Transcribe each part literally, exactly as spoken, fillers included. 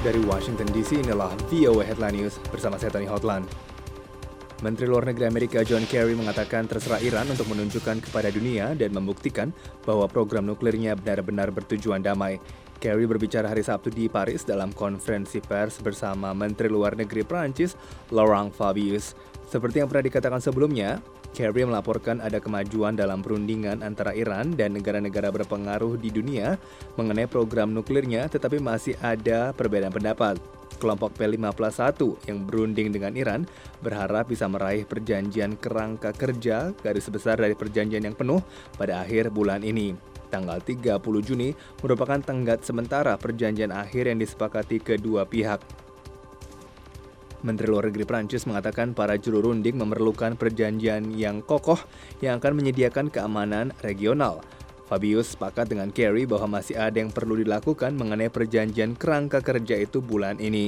Dari Washington D C, inilah V O A Headline News bersama saya Tony Hotland. Menteri Luar Negeri Amerika John Kerry mengatakan terserah Iran untuk menunjukkan kepada dunia dan membuktikan bahwa program nuklirnya benar-benar bertujuan damai. Kerry berbicara hari Sabtu di Paris dalam konferensi pers bersama Menteri Luar Negeri Prancis Laurent Fabius. Seperti yang pernah dikatakan sebelumnya, Kerry melaporkan ada kemajuan dalam perundingan antara Iran dan negara-negara berpengaruh di dunia mengenai program nuklirnya, tetapi masih ada perbedaan pendapat. Kelompok P lima plus satu yang berunding dengan Iran berharap bisa meraih perjanjian kerangka kerja garis besar dari perjanjian yang penuh pada akhir bulan ini. Tanggal tiga puluh Juni merupakan tenggat sementara perjanjian akhir yang disepakati kedua pihak. Menteri Luar Negeri Prancis mengatakan para juru runding memerlukan perjanjian yang kokoh yang akan menyediakan keamanan regional. Fabius sepakat dengan Kerry bahwa masih ada yang perlu dilakukan mengenai perjanjian kerangka kerja itu bulan ini.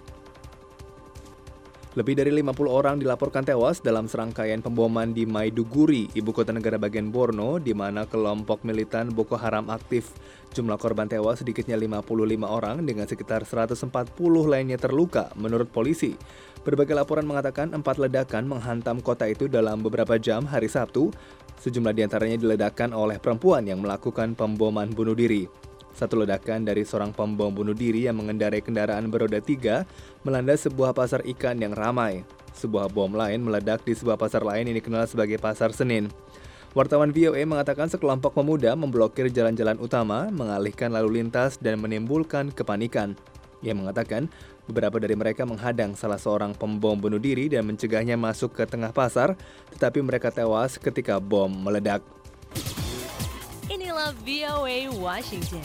Lebih dari lima puluh orang dilaporkan tewas dalam serangkaian pemboman di Maiduguri, ibu kota negara bagian Borno, di mana kelompok militan Boko Haram aktif. Jumlah korban tewas sedikitnya lima puluh lima orang dengan sekitar seratus empat puluh lainnya terluka, menurut polisi. Berbagai laporan mengatakan empat ledakan menghantam kota itu dalam beberapa jam hari Sabtu. Sejumlah diantaranya diledakkan oleh perempuan yang melakukan pemboman bunuh diri. Satu ledakan dari seorang pembom bunuh diri yang mengendarai kendaraan beroda tiga melanda sebuah pasar ikan yang ramai. Sebuah bom lain meledak di sebuah pasar lain yang dikenal sebagai Pasar Senin. Wartawan V O A mengatakan sekelompok pemuda memblokir jalan-jalan utama, mengalihkan lalu lintas dan menimbulkan kepanikan. Ia mengatakan beberapa dari mereka menghadang salah seorang pembom bunuh diri dan mencegahnya masuk ke tengah pasar, tetapi mereka tewas ketika bom meledak. Inilah V O A Washington.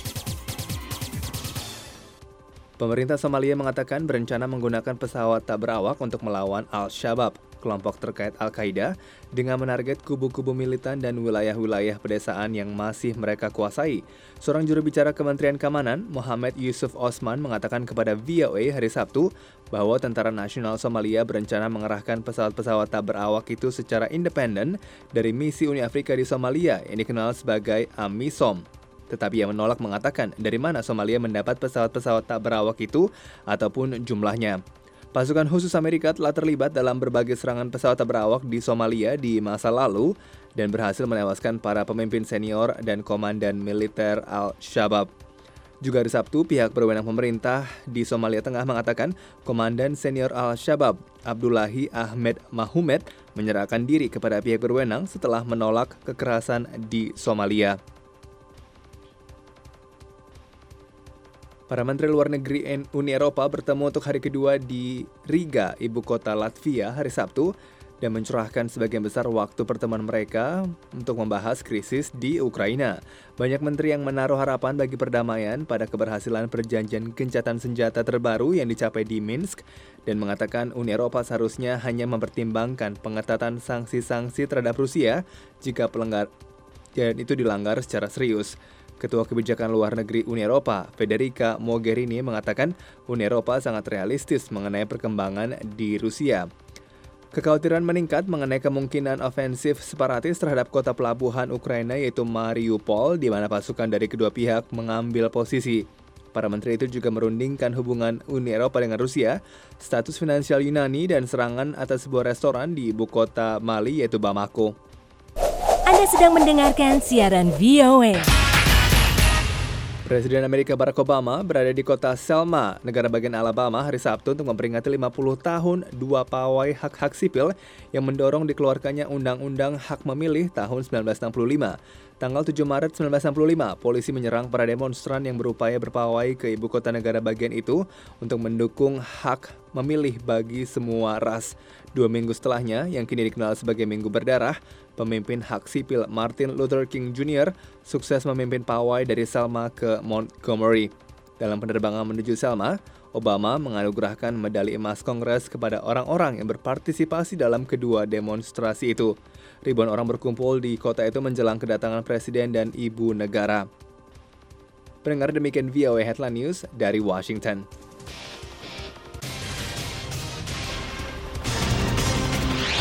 Pemerintah Somalia mengatakan berencana menggunakan pesawat tak berawak untuk melawan Al-Shabaab, kelompok terkait Al-Qaeda, dengan menarget kubu-kubu militan dan wilayah-wilayah pedesaan yang masih mereka kuasai. Seorang juru bicara Kementerian Keamanan, Mohamed Yusuf Osman, mengatakan kepada V O A hari Sabtu bahwa Tentara Nasional Somalia berencana mengerahkan pesawat-pesawat tak berawak itu secara independen dari misi Uni Afrika di Somalia yang dikenal sebagai AMISOM. Tetapi ia menolak mengatakan dari mana Somalia mendapat pesawat-pesawat tak berawak itu ataupun jumlahnya. Pasukan khusus Amerika telah terlibat dalam berbagai serangan pesawat tak berawak di Somalia di masa lalu dan berhasil menewaskan para pemimpin senior dan komandan militer Al-Shabaab. Juga hari Sabtu, pihak berwenang pemerintah di Somalia Tengah mengatakan komandan senior Al-Shabaab, Abdullahi Ahmed Mahumed, menyerahkan diri kepada pihak berwenang setelah menolak kekerasan di Somalia. Para Menteri Luar Negeri Uni Eropa bertemu untuk hari kedua di Riga, ibu kota Latvia, hari Sabtu, dan mencurahkan sebagian besar waktu pertemuan mereka untuk membahas krisis di Ukraina. Banyak menteri yang menaruh harapan bagi perdamaian pada keberhasilan perjanjian gencatan senjata terbaru yang dicapai di Minsk, dan mengatakan Uni Eropa seharusnya hanya mempertimbangkan pengetatan sanksi-sanksi terhadap Rusia jika pelanggar dan itu dilanggar secara serius. Ketua Kebijakan Luar Negeri Uni Eropa, Federica Mogherini, mengatakan Uni Eropa sangat realistis mengenai perkembangan di Rusia. Kekhawatiran meningkat mengenai kemungkinan ofensif separatis terhadap kota pelabuhan Ukraina yaitu Mariupol, di mana pasukan dari kedua pihak mengambil posisi. Para menteri itu juga merundingkan hubungan Uni Eropa dengan Rusia, status finansial Yunani, dan serangan atas sebuah restoran di ibu kota Mali yaitu Bamako. Anda sedang mendengarkan siaran V O A. Presiden Amerika Barack Obama berada di kota Selma, negara bagian Alabama, hari Sabtu untuk memperingati lima puluh tahun dua pawai hak-hak sipil yang mendorong dikeluarkannya Undang-Undang Hak Memilih tahun sembilan belas enam puluh lima. Tanggal tujuh Maret sembilan belas enam puluh lima, polisi menyerang para demonstran yang berupaya berpawai ke ibu kota negara bagian itu untuk mendukung hak memilih bagi semua ras. Dua minggu setelahnya, yang kini dikenal sebagai Minggu Berdarah, pemimpin hak sipil Martin Luther King Junior sukses memimpin pawai dari Selma ke Montgomery. Dalam penerbangan menuju Selma, Obama menganugerahkan medali emas Kongres kepada orang-orang yang berpartisipasi dalam kedua demonstrasi itu. Ribuan orang berkumpul di kota itu menjelang kedatangan presiden dan ibu negara. Pendengar, demikian V O A Headline News dari Washington.